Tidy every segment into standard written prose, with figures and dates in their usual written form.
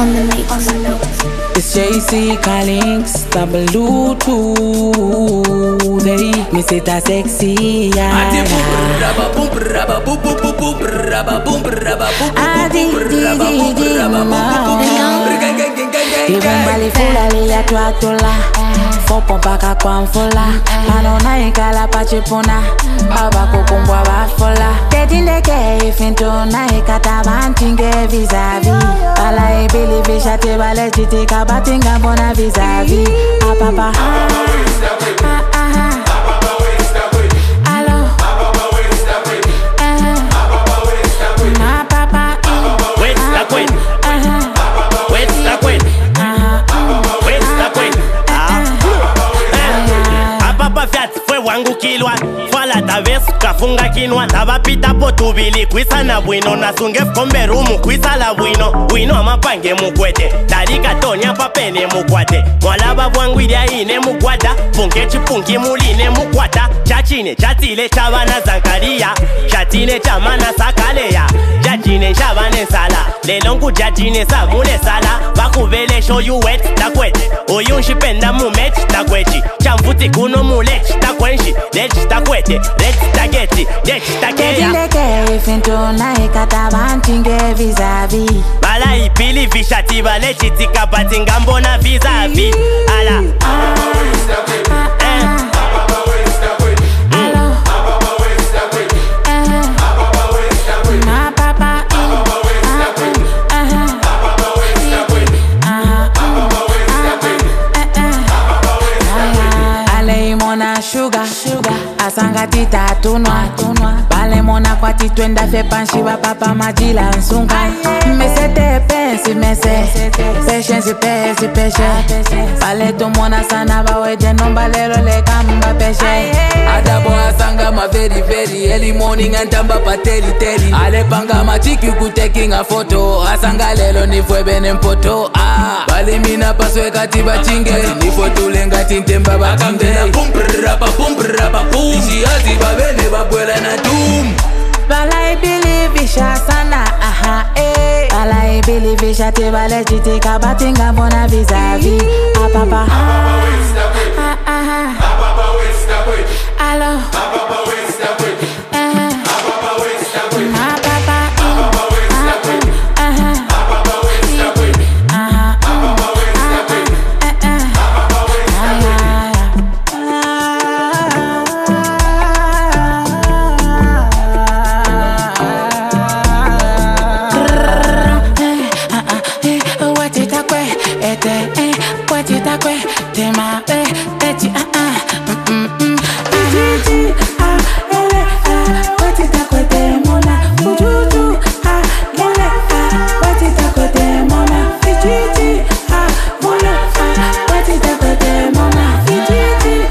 on the mix. It's JC calling, double 2. They me say that sexy. Even bali fula liya tuatola, fopo mpaka kwa mfula. Manona ikala pachipuna, aba kukumbwa bafola. Tetindeke ifintona ikataba ntinge vis-a-vis. Bala ibili vishate bale chitika batinga bona vis-a-vis. Papa wangu kilwa fala tavesu kafunga kinwa tabapita po tubili kwisa na bwino nasunge fkombe rumu kwisa la bwino amapange mukwete tarika tonya papene mukwate mwalaba bwangu ilia ine mukwata funke chipungi muline mukwata chachine chatile chabana zankaria chatine chamana sakaleya jajine shabane sala lelongu jajine samune sala bakuvele show you wet takwete oyunshipenda mumech takwechi chamfuti kuno mulech takwenshi lech takwete lech taketi lech takeya tetindeke ifintona ikataba ntinge vis-a-vis. bala ipili vishati bale chitika batinga mbona vis-a-vis. Ala sugar asanga tita tunwa bale mona kwa titwenda fe panshi wa papa majila nsunga mesete pensi mese patience peshe bale to mona sana ba weje nomba lero le kamba peshe adabo asanga ma very early morning antamba pateli ale panga machiki kutaking a photo asanga lelo ni fwebe nempoto bali mina paswe katiba chinge ni foto lenga tintemba bakambena pumprapa ishi babene babwela na doom. Bala I believe isha sana Bala I believe isha te bale chitika batinga bona vis-a-vis. Papa Alo tema eti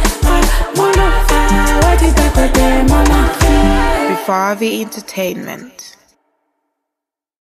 Before the entertainment.